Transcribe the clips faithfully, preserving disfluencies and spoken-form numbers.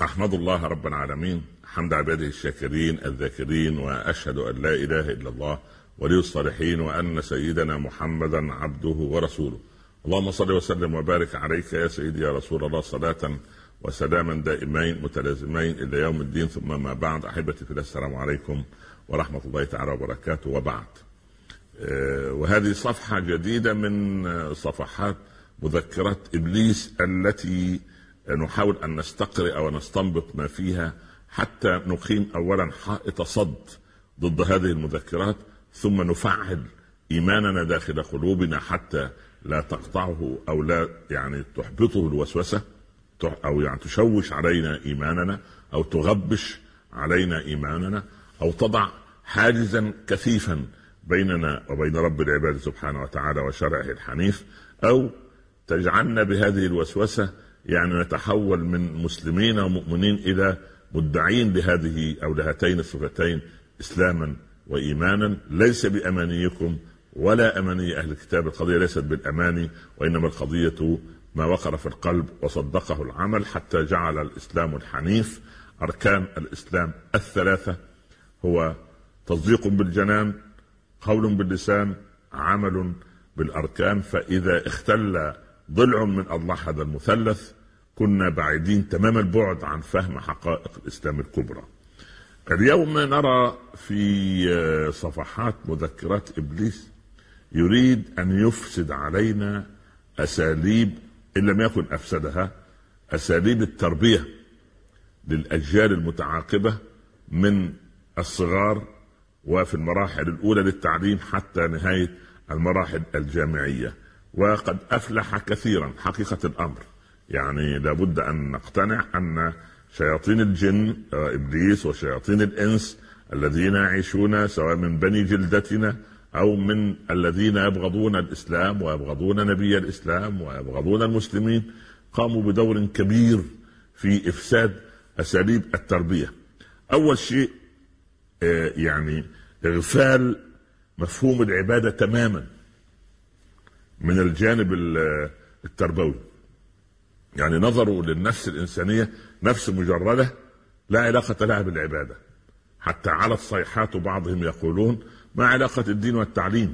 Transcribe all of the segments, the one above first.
أحمد الله رب العالمين حمد عباده الشاكرين الذاكرين، وأشهد أن لا إله إلا الله ولي الصالحين، وأن سيدنا محمدا عبده ورسوله. اللهم صل وسلم وبارك عليك يا سيدي يا رسول الله، صلاة وسلاما دائمين متلازمين إلى يوم الدين. ثم ما بعد، أحبتي في الله، السلام عليكم ورحمة الله تعالى وبركاته. وبعد، وهذه صفحة جديدة من صفحات مذكرات إبليس التي نحاول أن نستقرئ ونستنبط ما فيها حتى نقيم أولا حائط صد ضد هذه المذكرات، ثم نفعل إيماننا داخل قلوبنا حتى لا تقطعه أو لا يعني تحبطه الوسوسة، أو يعني تشوش علينا إيماننا، أو تغبش علينا إيماننا، أو تضع حاجزا كثيفا بيننا وبين رب العباد سبحانه وتعالى وشرعه الحنيف، أو تجعلنا بهذه الوسوسة يعني نتحول من مسلمين ومؤمنين إلى مدعين لهذه أو لهاتين الصفتين إسلاما وإيمانا. ليس بأمانيكم ولا أماني أهل الكتاب، القضية ليست بالأماني، وإنما القضية ما وقر في القلب وصدقه العمل، حتى جعل الإسلام الحنيف أركان الإسلام الثلاثة هو تصديق بالجنان، قول باللسان، عمل بالأركان. فإذا اختل ضلع من الله هذا المثلث كنا بعيدين تمام البعد عن فهم حقائق الإسلام الكبرى. اليوم نرى في صفحات مذكرات إبليس يريد أن يفسد علينا أساليب، إن لم يكن أفسدها، أساليب التربية للأجيال المتعاقبة من الصغار وفي المراحل الأولى للتعليم حتى نهاية المراحل الجامعية. وقد أفلح كثيرا حقيقة الأمر، يعني لابد أن نقتنع أن شياطين الجن إبليس وشياطين الإنس الذين يعيشون سواء من بني جلدتنا أو من الذين يبغضون الإسلام ويبغضون نبي الإسلام ويبغضون المسلمين قاموا بدور كبير في إفساد أساليب التربية. أول شيء يعني إغفال مفهوم العبادة تماما من الجانب التربوي، يعني نظروا للنفس الإنسانية نفس مجردة لا علاقة لها بالعبادة، حتى على الصيحات بعضهم يقولون ما علاقة الدين والتعليم،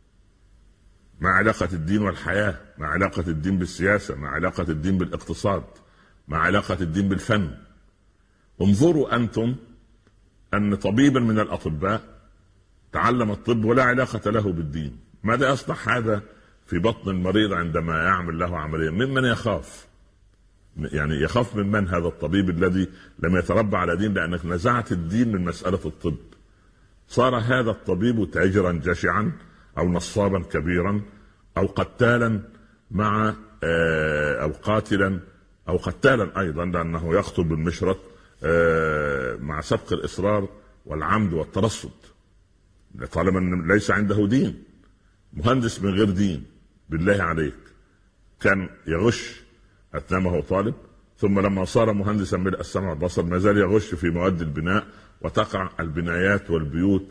ما علاقة الدين والحياة، ما علاقة الدين بالسياسة، ما علاقة الدين بالاقتصاد، ما علاقة الدين بالفن. انظروا أنتم أن طبيبا من الأطباء تعلم الطب ولا علاقة له بالدين، ماذا يصنع هذا في بطن المريض عندما يعمل له عملية؟ ممن يخاف؟ يعني يخاف من من هذا الطبيب الذي لم يتربى على دين، لأنك نزعت الدين من مسألة الطب. صار هذا الطبيب تاجرا جشعا أو نصابا كبيرا أو قتالا مع أو قاتلا أو قتالا أيضا، لأنه يقتل بالمشرط مع سبق الإصرار والعمد والترصد، طالما ليس عنده دين. مهندس من غير دين بالله عليك كان يغش أثناء ما هو طالب، ثم لما صار مهندسا ملء السمع والبصر ما زال يغش في مواد البناء، وتقع البنايات والبيوت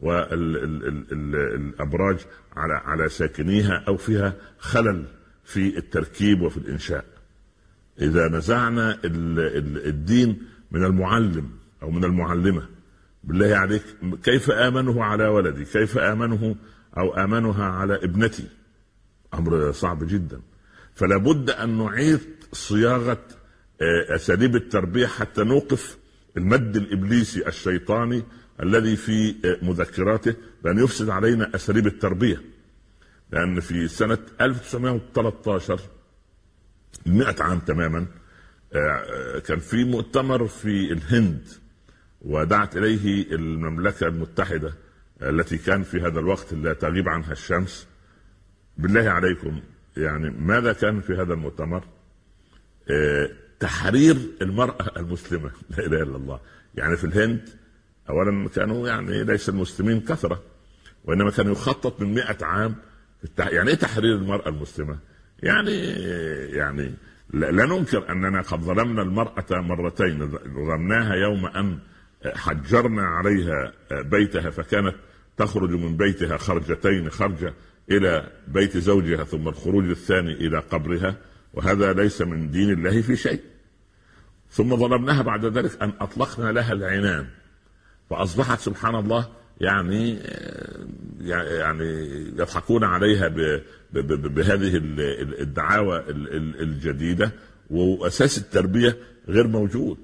والأبراج على على ساكنيها أو فيها خلل في التركيب وفي الإنشاء. إذا نزعنا الدين من المعلم أو من المعلمة بالله عليك كيف آمنه على ولدي؟ كيف آمنه أو آمنها على ابنتي؟ أمر صعب جدا. فلا بد أن نعيد صياغة أساليب التربية حتى نوقف المد الإبليسي الشيطاني الذي في مذكراته بأن يفسد علينا أساليب التربية. لأن في سنة ألف وتسعمائة وثلاثة عشر، مئة عام تماما، كان في مؤتمر في الهند ودعت إليه المملكة المتحدة التي كان في هذا الوقت لا تغيب عنها الشمس. بالله عليكم يعني ماذا كان في هذا المؤتمر؟ اه تحرير المرأة المسلمة. لا إله إلا الله. يعني في الهند أولا كانوا يعني ليس المسلمين كثرة، وإنما كانوا يخطط من مئة عام. يعني إيه تحرير المرأة المسلمة؟ يعني يعني لا ننكر أننا قد ظلمنا المرأة مرتين. ظلمناها يوم أن حجرنا عليها بيتها فكانت تخرج من بيتها خرجتين، خرجة إلى بيت زوجها ثم الخروج الثاني إلى قبرها، وهذا ليس من دين الله في شيء. ثم ظلمناها بعد ذلك أن أطلقنا لها العنان، فأصبحت سبحان الله يعني يعني يضحكون عليها بهذه الدعاوى الجديدة، وأساس التربية غير موجود.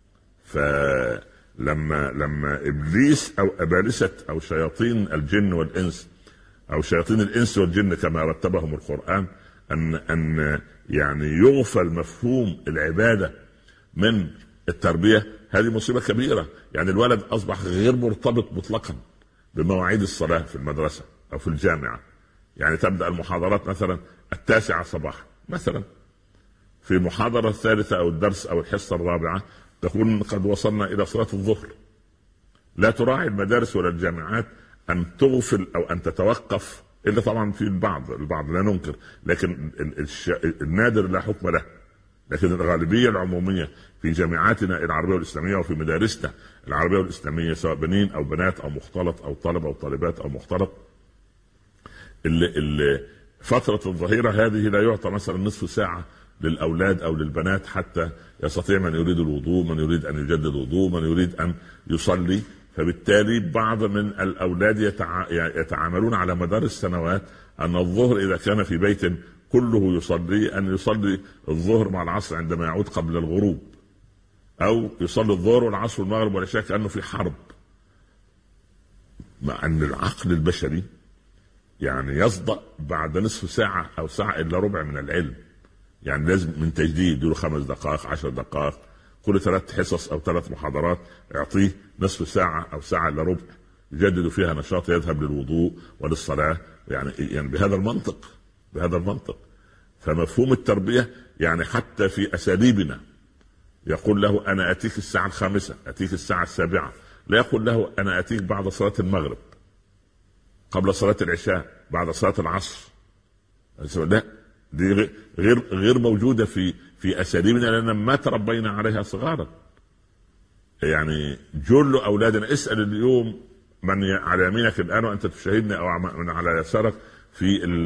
فلما لما إبليس أو أبالسة أو شياطين الجن والإنس أو شياطين الإنس والجن كما رتبهم القرآن أن أن يعني يغفل مفهوم العبادة من التربية، هذه مصيبة كبيرة. يعني الولد أصبح غير مرتبط مطلقا بمواعيد الصلاة في المدرسة أو في الجامعة. يعني تبدأ المحاضرات مثلا التاسعة صباحا مثلا، في المحاضرة الثالثة أو الدرس أو الحصة الرابعة تكون قد وصلنا إلى صلاة الظهر. لا تراعي المدارس ولا الجامعات أن تغفل أو أن تتوقف، إلا طبعا في البعض البعض لا ننكر، لكن النادر لا حكم له. لكن الغالبية العمومية في جامعاتنا العربية والإسلامية وفي مدارسنا العربية والإسلامية سواء بنين أو بنات أو مختلط أو طلبة أو طالبات أو مختلط، اللي اللي فترة الظهيرة هذه لا يعطى مثلا نصف ساعة للأولاد أو للبنات حتى يستطيع من يريد الوضوء، من يريد أن يجدد وضوء، من يريد أن يصلي. فبالتالي بعض من الأولاد يتع... يتعاملون على مدار السنوات أن الظهر إذا كان في بيت كله يصلي أن يصلي الظهر مع العصر عندما يعود قبل الغروب، أو يصلي الظهر والعصر والمغرب والعشاء كأنه في حرب. مع أن العقل البشري يعني يصدأ بعد نصف ساعة أو ساعة إلا ربع من العلم. يعني لازم من تجديد يديله خمس دقائق عشر دقائق، كل ثلاث حصص أو ثلاث محاضرات يعطيه نصف ساعة أو ساعة إلا ربع يجدد فيها نشاط، يذهب للوضوء وللصلاة. يعني يعني بهذا المنطق بهذا المنطق فمفهوم التربية يعني حتى في أساليبنا يقول له أنا أتيك الساعة الخامسة، أتيك الساعة السابعة، لا يقول له أنا أتيك بعد صلاة المغرب، قبل صلاة العشاء، بعد صلاة العصر. لا، دي غير غير موجودة في في أساليبنا لأننا ما تربينا عليها صغارا. يعني جل أولادنا، اسأل اليوم من على يمينك الآن وأنت تشاهدني أو من على يسارك في ال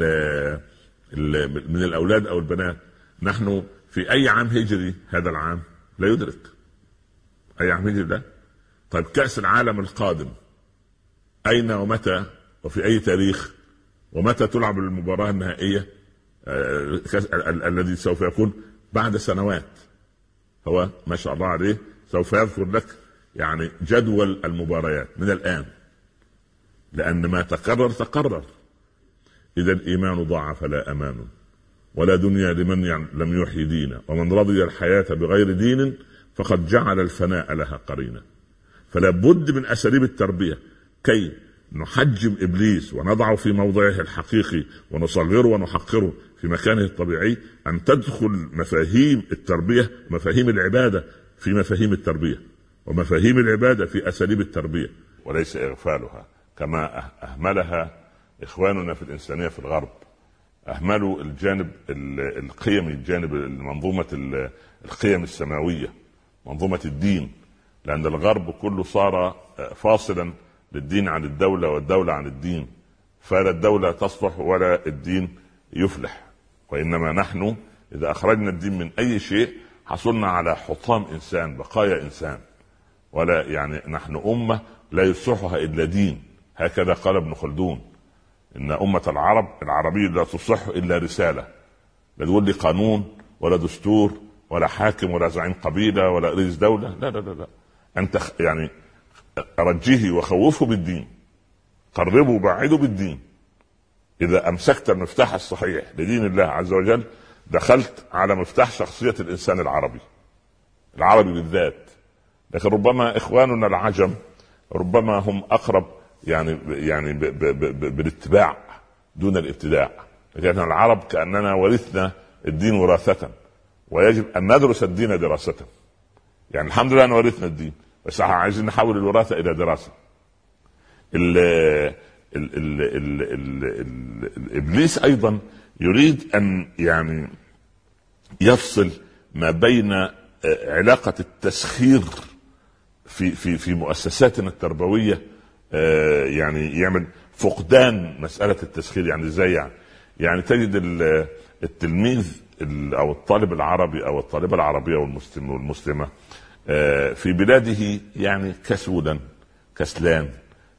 ال من الأولاد أو البنات، نحن في أي عام هجري هذا العام لا يدرك أي عام هجري ده. طيب كأس العالم القادم أين ومتى وفي أي تاريخ ومتى تلعب المباراة النهائية آه الذي سوف يكون بعد سنوات؟ هو ما شاء الله عليه سوف يذكر لك يعني جدول المباريات من الآن، لأن ما تكرر تكرر. إذا الإيمان ضاع فلا أمان ولا دنيا لمن لم يحيي دينا، ومن رضي الحياة بغير دين فقد جعل الفناء لها قرينا. فلا بد من أساليب التربية كي نحجم إبليس ونضعه في موضعه الحقيقي ونصغره ونحقره في مكانه الطبيعي، أن تدخل مفاهيم التربية مفاهيم العبادة في مفاهيم التربية، ومفاهيم العبادة في أساليب التربية، وليس إغفالها كما أهملها إخواننا في الإنسانية في الغرب. أهملوا الجانب القيمي، الجانب منظومة القيم السماوية، منظومة الدين، لأن الغرب كله صار فاصلا للدين عن الدولة والدولة عن الدين، فلا الدولة تصلح ولا الدين يفلح. وإنما نحن إذا أخرجنا الدين من أي شيء حصلنا على حطام إنسان، بقايا إنسان، ولا يعني نحن أمة لا يصلحها إلا دين. هكذا قال ابن خلدون إن أمة العرب العربية لا تصلح إلا رسالة. لا تقول لي قانون ولا دستور ولا حاكم ولا زعيم قبيلة ولا رئيس دولة، لا لا لا, لا. أنت يعني رجيه وخوفه بالدين، قربه وبعده بالدين. إذا أمسكت المفتاح الصحيح لدين الله عز وجل دخلت على مفتاح شخصية الإنسان العربي العربي بالذات. لكن ربما إخواننا العجم ربما هم أقرب يعني يعني ب ب ب بالاتباع دون الابتداع. لكن العرب كأننا ورثنا الدين وراثة، ويجب أن ندرس الدين دراسة. يعني الحمد لله أن ورثنا الدين، بس عايزين نحول الوراثة إلى دراسة. ال ال ال ال ال ال الإبليس أيضا يريد أن يعني يفصل ما بين علاقة التسخير في في في مؤسساتنا التربوية، يعني يعمل فقدان مسألة التسخير. يعني ازاي؟ يعني يعني تجد التلميذ او الطالب العربي او الطالبه العربيه والمسلم والمسلمه في بلاده يعني كسولا كسلان،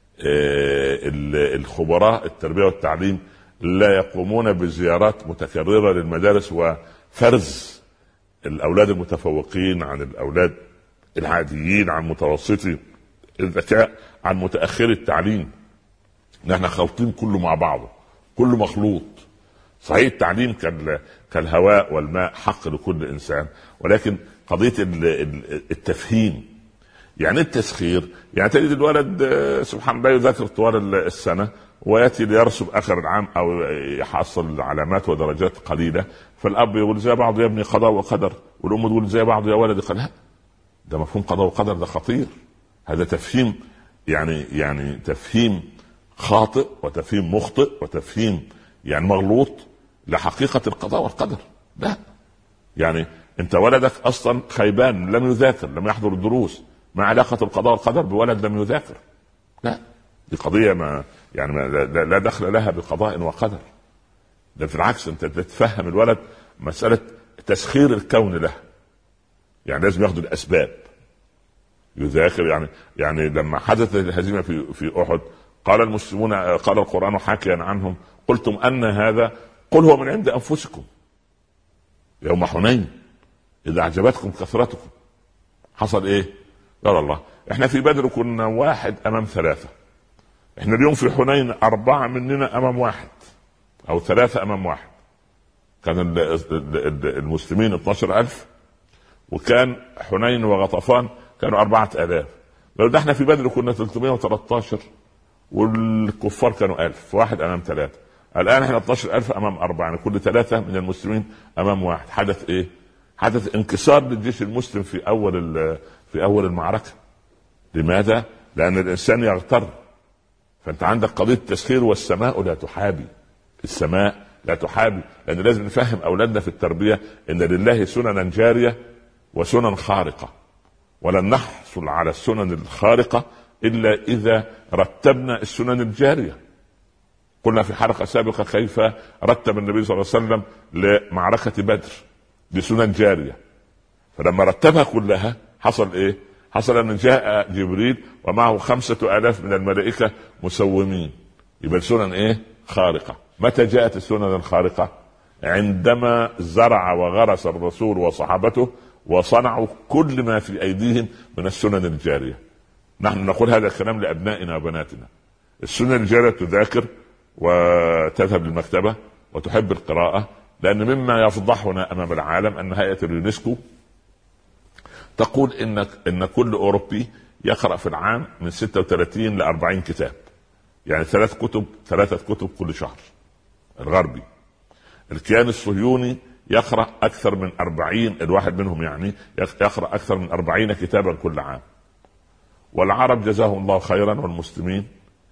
الخبراء التربيه والتعليم لا يقومون بزيارات متكرره للمدارس وفرز الاولاد المتفوقين عن الاولاد العاديين، عن متوسطي الذكاء، عن متاخري التعليم. نحن خلطين كله مع بعضه، كله مخلوط. صحيح التعليم كالهواء والماء حق لكل انسان، ولكن قضيه التفهيم يعني التسخير. يعني تجد الولد سبحان الله يذاكر طوال السنه وياتي ليرسب اخر العام او يحصل علامات ودرجات قليله، فالاب يقول زي بعض يا ابني قضاء وقدر، والام تقول زي بعض يا ولدي. قال لا، ده مفهوم قضاء وقدر ده خطير، هذا تفهيم يعني يعني تفهيم خاطئ وتفهيم مخطئ وتفهيم يعني مغلوط لحقيقه القضاء والقدر. لا، يعني انت ولدك اصلا خيبان، لم يذاكر، لم يحضر الدروس، ما علاقه القضاء والقدر بولد لم يذاكر؟ لا، دي قضيه ما يعني ما لا دخل لها بقضاء وقدر. ده في العكس، انت تتفهم الولد مساله تسخير الكون له، يعني لازم ياخذ الاسباب يذاكر. يعني يعني لما حدثت الهزيمه في في احد قال المسلمون، قال القرآن حاكيا عنهم: قلتم ان هذا قل هو من عند انفسكم يوم حنين اذا اعجبتكم كثرتكم. حصل ايه؟ قال الله احنا في بدر كنا واحد امام ثلاثه، احنا اليوم في حنين اربعه مننا امام واحد او ثلاثه امام واحد. كان المسلمين اثناشر ألف، وكان حنين وغطفان كانوا أربعة آلاف. لو ده احنا في بدر كنا ثلاثمائة وثلاثة عشر والكفار كانوا ألف، واحد امام ثلاثه. الان احنا اثناشر ألف امام اربعه، يعني كل ثلاثه من المسلمين امام واحد. حدث ايه؟ حدث انكسار للجيش المسلم في اول في اول المعركه. لماذا؟ لان الانسان يغتر. فانت عندك قضيه التسخير، والسماء لا تحابي، السماء لا تحابي. لان لازم نفهم اولادنا في التربيه ان لله سننا جاريه وسنن خارقه، ولن نحصل على السنن الخارقه الا اذا رتبنا السنن الجاريه. قلنا في حلقه سابقه كيف رتب النبي صلى الله عليه وسلم لمعركه بدر بسنن جاريه، فلما رتبها كلها حصل ايه؟ حصل ان جاء جبريل ومعه خمسة آلاف من الملائكه مسومين. يبقى السنن ايه؟ خارقه. متى جاءت السنن الخارقه؟ عندما زرع وغرس الرسول وصحابته وصنعوا كل ما في ايديهم من السنن الجاريه. نحن نقول هذا الكلام لابنائنا وبناتنا. السنن الجاريه تذاكر وتذهب للمكتبه وتحب القراءه، لان مما يفضحنا امام العالم ان هيئه اليونسكو تقول ان ان كل اوروبي يقرا في العام من ستة وثلاثين ل أربعين كتاب، يعني ثلاث كتب ثلاثه كتب كل شهر. الغربي الكيان الصهيوني يقرا اكثر من أربعين، الواحد منهم يعني يقرا اكثر من أربعين كتابا كل عام. والعرب جزاهم الله خيرا والمسلمين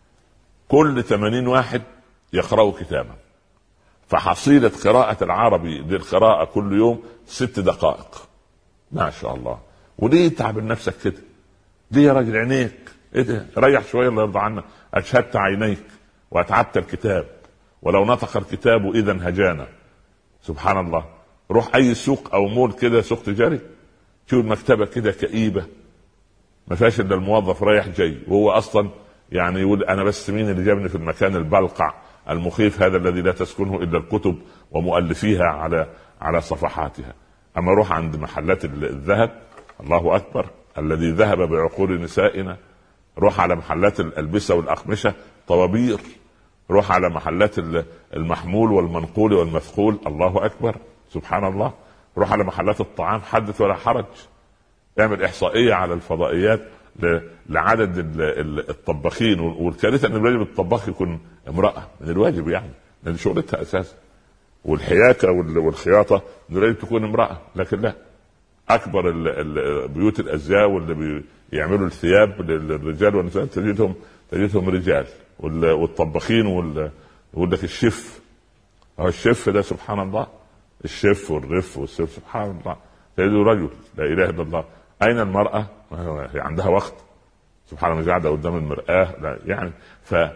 كل ثمانين واحد يقرأوا كتابا، فحصيلة قراءة العربي للقراءة كل يوم ست دقائق. ما شاء الله. وليه تعب نفسك كده؟ ليه يا راجل؟ عينيك ايه ده؟ ريح شوية الله يرضى عنك. أجهدت عينيك وأتعبت الكتاب، ولو نطق الكتاب إذا هجانا. سبحان الله. روح أي سوق أو مول كده، سوق تجاري، شوف المكتبة كده كئيبة، ما فيهاش الا الموظف رايح جاي، وهو اصلا يعني يقول انا بس مين اللي جابني في المكان البلقع المخيف هذا الذي لا تسكنه الا الكتب ومؤلفيها على على صفحاتها. اما روح عند محلات الذهب، الله اكبر الذي ذهب بعقول نسائنا. روح على محلات الالبسه والاقمشه، طوابير. روح على محلات المحمول والمنقول والمثقول، الله اكبر سبحان الله. روح على محلات الطعام، حدث ولا حرج. اعمل احصائيه على الفضائيات لعدد الطباخين، والكارثه ان الواجب الطباخ يكون امراه، من الواجب يعني لان شغلتها اساسا، والحياكه والخياطه من الواجب تكون امراه. لكن لا، اكبر بيوت الازياء واللي بيعملوا الثياب للرجال والنساء تجدهم تجدهم رجال، والطباخين ويقول لك الشيف. هو الشيف ده سبحان الله، الشيف والرف والسيف سبحان الله تجده رجل، لا اله الا الله. اين المراه؟ هي عندها وقت سبحان الله، قاعده قدام المراه يعني.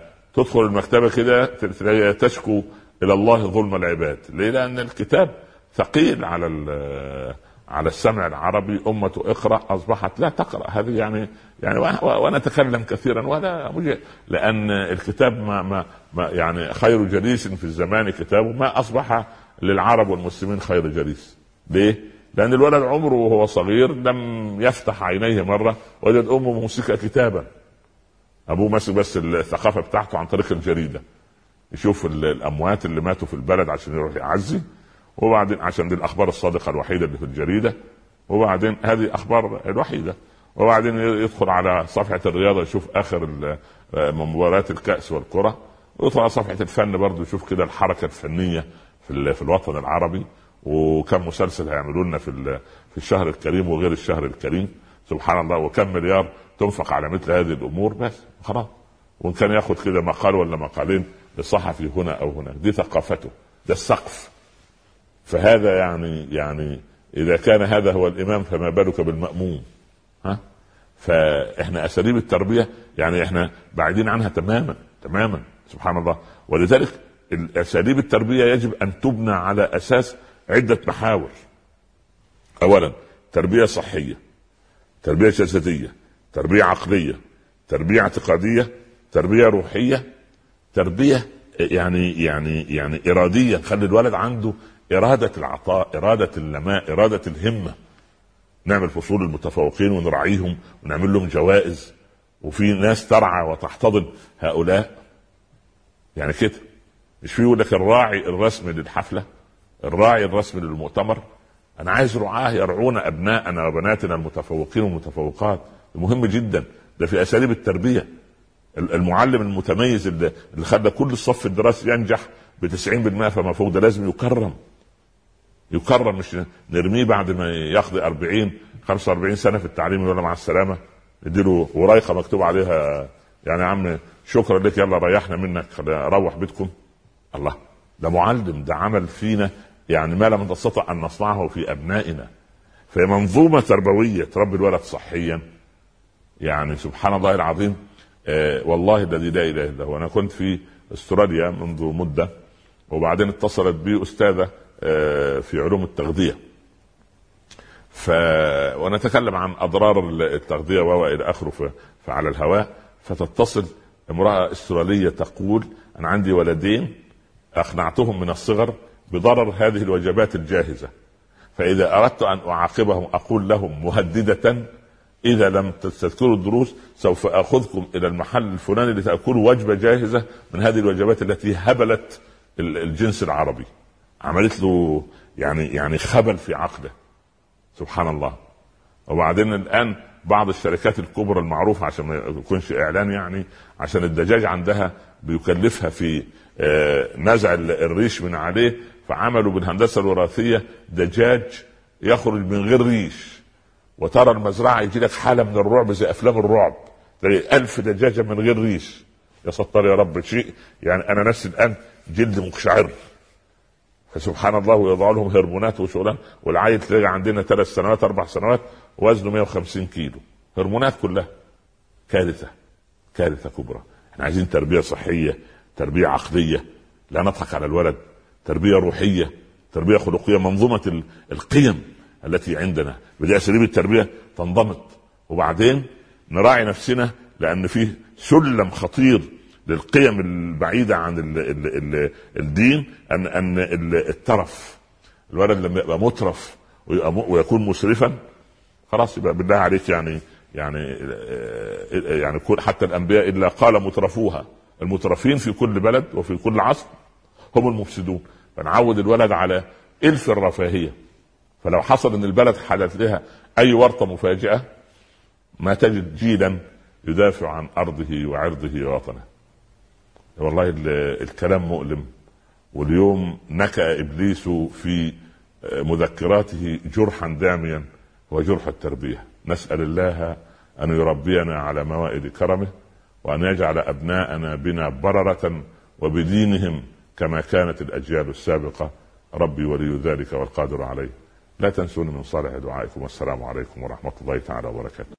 فتدخل المكتبه كده تشكو الى الله ظلم العباد. ليه؟ لان الكتاب ثقيل على على السمع العربي. أمة اقرأ أصبحت لا تقرأ. هذه يعني يعني وأنا أتكلم كثيرا ولا مجي، لأن الكتاب ما, ما, ما يعني خير جليس في الزمان كتابه، ما أصبح للعرب والمسلمين خير جليس. ليه؟ لأن الولد عمره وهو صغير لم يفتح عينيه مرة وجد أمه ممسكة كتابا، أبوه ماسك بس الثقافة بتاعته عن طريق الجريدة، يشوف الأموات اللي ماتوا في البلد عشان يروح يعزي، وبعدين عشان دي الأخبار الصادقة الوحيدة اللي في الجريدة، وبعدين هذه أخبار الوحيدة، وبعدين يدخل على صفحة الرياضة يشوف آخر مباريات الكأس والكرة، ويدخل على صفحة الفن برضه يشوف كده الحركة الفنية في في الوطن العربي، وكم مسلسل هيعملوا لنا في في الشهر الكريم وغير الشهر الكريم، سبحان الله، وكم مليار تنفق على مثل هذه الأمور، بس خلاص. وإن كان ياخد كده مقال ولا مقالين للصحفي هنا أو هناك، دي ثقافته، ده السقف. فهذا يعني يعني إذا كان هذا هو الإمام فما بالك بالمأموم؟ ها؟ فإحنا أساليب التربية يعني إحنا بعيدين عنها تماما تماما، سبحان الله. ولذلك أساليب التربية يجب أن تبنى على أساس عدة محاور. أولا تربية صحية، تربية جسدية، تربية عقلية، تربية اعتقادية، تربية روحية، تربية يعني يعني يعني إرادية، خلي الولد عنده إرادة العطاء، إرادة النماء، إرادة الهمة. نعمل فصول المتفوقين ونراعيهم ونعمل لهم جوائز، وفي ناس ترعى وتحتضن هؤلاء يعني كده. مش في يقول لك الراعي الرسمي للحفلة، الراعي الرسمي للمؤتمر. أنا عايز رعاه يرعون أبناءنا وبناتنا المتفوقين والمتفوقات، مهم جدا. ده في أساليب التربية. المعلم المتميز اللي خلى كل الصف الدراسي ينجح بتسعين بالمئة فما فوق، ده لازم يكرم يكرم، مش نرميه بعد ما يقضي أربعين خمسة وأربعين سنة في التعليم ولا مع السلامة نديله وريقة مكتوب عليها يعني عم شكرا لك يلا ريحنا منك روح بيتكم. الله، ده معلم، ده عمل فينا يعني ما لم نستطع أن نصنعه في أبنائنا. في منظومة تربوية تربي الولد صحيا، يعني سبحان الله العظيم. آه والله الذي لا إله إلا هو. أنا كنت في استراليا منذ مدة، وبعدين اتصلت بي أستاذة آه في علوم التغذية، ف... ونتكلم عن أضرار التغذية وإلى آخره فعلى الهواء، فتتصل امرأة استرالية تقول أنا عندي ولدين أقنعتهم من الصغر بضرر هذه الوجبات الجاهزة، فإذا أردت أن أعاقبهم أقول لهم مهددة إذا لم تذكروا الدروس سوف أخذكم إلى المحل الفلاني لتأكلوا وجبة جاهزة من هذه الوجبات التي هبلت الجنس العربي. عملت له يعني يعني خبل في عقله، سبحان الله. وبعدين الآن بعض الشركات الكبرى المعروفة عشان ما يكونش إعلان يعني، عشان الدجاج عندها بيكلفها في نزع الريش من عليه، فعملوا بالهندسة الوراثية دجاج يخرج من غير ريش، وترى المزرعة يجي لك حالة من الرعب زي أفلام الرعب، تلاقي ألف دجاجة من غير ريش. يا ستار يا رب، شيء يعني أنا نفسي الآن جلد مقشعر. فسبحان الله، ويضع لهم هرمونات وشغلان، والعيل تلاقي عندنا ثلاث سنوات أربع سنوات وزنه مئة وخمسين كيلو، هرمونات كلها. كارثة كارثة كبرى. احنا عايزين تربية صحية، تربية عقلية، لا نضحك على الولد، تربية روحية، تربية خلقية، منظومة القيم التي عندنا بدأ أساليب التربية تنضبط. وبعدين نراعي نفسنا، لأن فيه سلم خطير للقيم البعيدة عن ال ال ال الدين، أن أن الترف. الولد لما يبقى مترف ويكون مسرفا خلاص يبقى بالله عليك يعني يعني يعني حتى الأنبياء إلا قال مترفوها. المترفين في كل بلد وفي كل عصر هم المفسدون. فنعود الولد على إلف الرفاهية، فلو حصل ان البلد حدث لها اي ورطة مفاجئة ما تجد جيلا يدافع عن ارضه وعرضه ووطنه. والله الكلام مؤلم. واليوم نكأ ابليس في مذكراته جرحا داميا وجرح التربية. نسأل الله ان يربينا على موائد كرمه، وان يجعل ابناءنا بنا بررة وبدينهم كما كانت الاجيال السابقة. ربي ولي ذلك والقادر عليه. لا تنسوني من صالح دعائكم، والسلام عليكم ورحمة الله تعالى وبركاته.